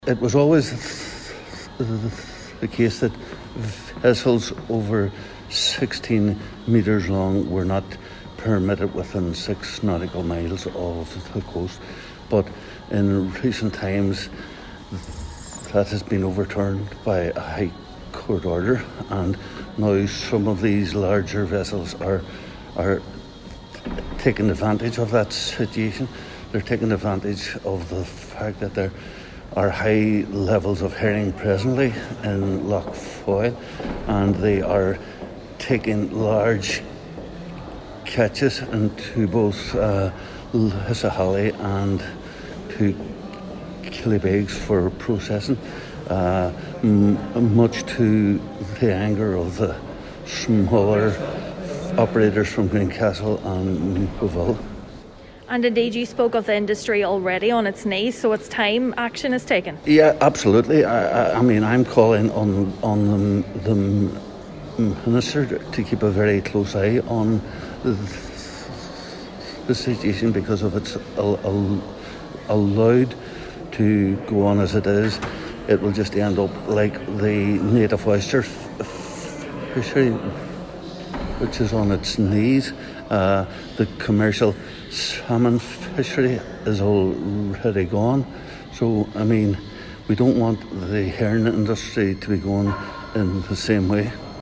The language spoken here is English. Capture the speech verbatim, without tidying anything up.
It was always the case that vessels over sixteen metres long were not permitted within six nautical miles of the coast, but in recent times that has been overturned by a High Court order, and now some of these larger vessels are are taking advantage of that situation. They're taking advantage of the fact that there are high levels of herring presently in Lough Foyle, and they are taking large catches into both uh, Lisahally and to Killybegs for processing, uh, m- much to the anger of the smaller operators from Greencastle and Moville. And indeed, you spoke of the industry already on its knees, so it's time action is taken. Yeah, absolutely. I, I, I mean, I'm calling on on the, the Minister to keep a very close eye on the, the situation, because if it's al- al- allowed to go on as it is, it will just end up like the native oyster fishery, which is on its knees. Uh, the commercial salmon fishery is already gone. So, I mean, we don't want the herring industry to be going in the same way.